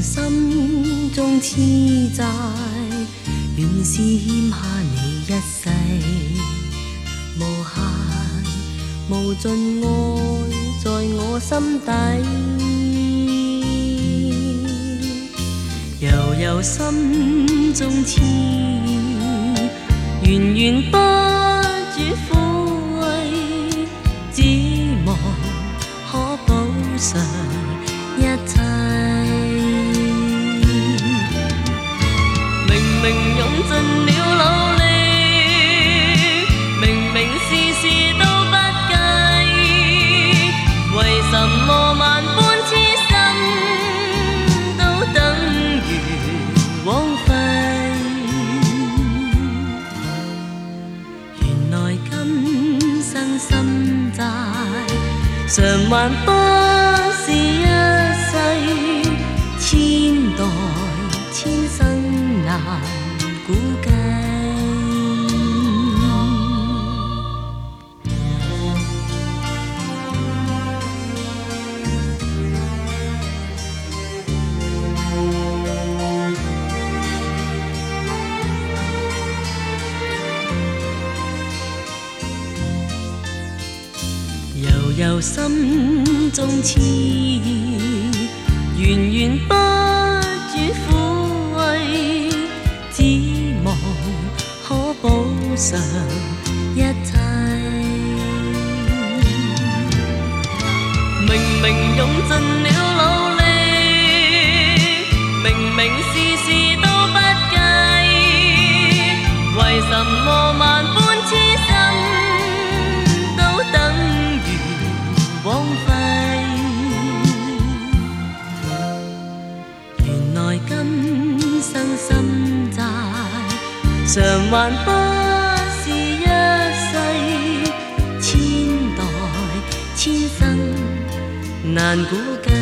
心中痴债，原是欠下你一世，无限无尽爱在我心底，悠悠心中痴意，源源不主撫慰，只望可补偿一切。明明用盡了努力，明明事事都不計，為什麼萬般痴心都等於枉費？原來今生心債償還不是一世，千代千生難估計。悠悠心中痴意，源源不主撫慰，只望可補償一切。明明用盡了努力，明明事事都不計，為什麼萬般痴心都等於枉費？原來今生心債償還不是一世，千代千生難估計。